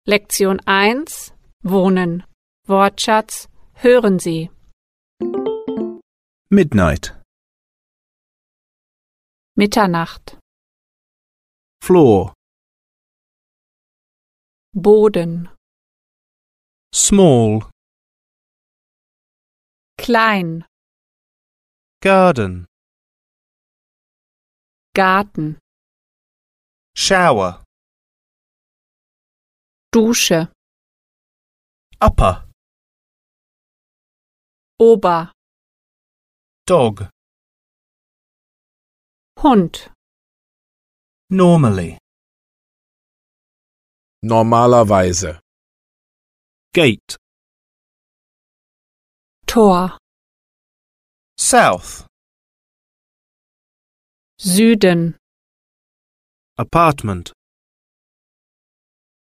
Lektion 1 Wohnen. Wortschatz hören Sie. Midnight. Mitternacht. Floor. Boden. Small. Klein. Garden. Garten. Shower. Dusche. Upper. Ober. Dog. Hund. Normally. Normalerweise. Gate. Tor. South. Süden. Apartment.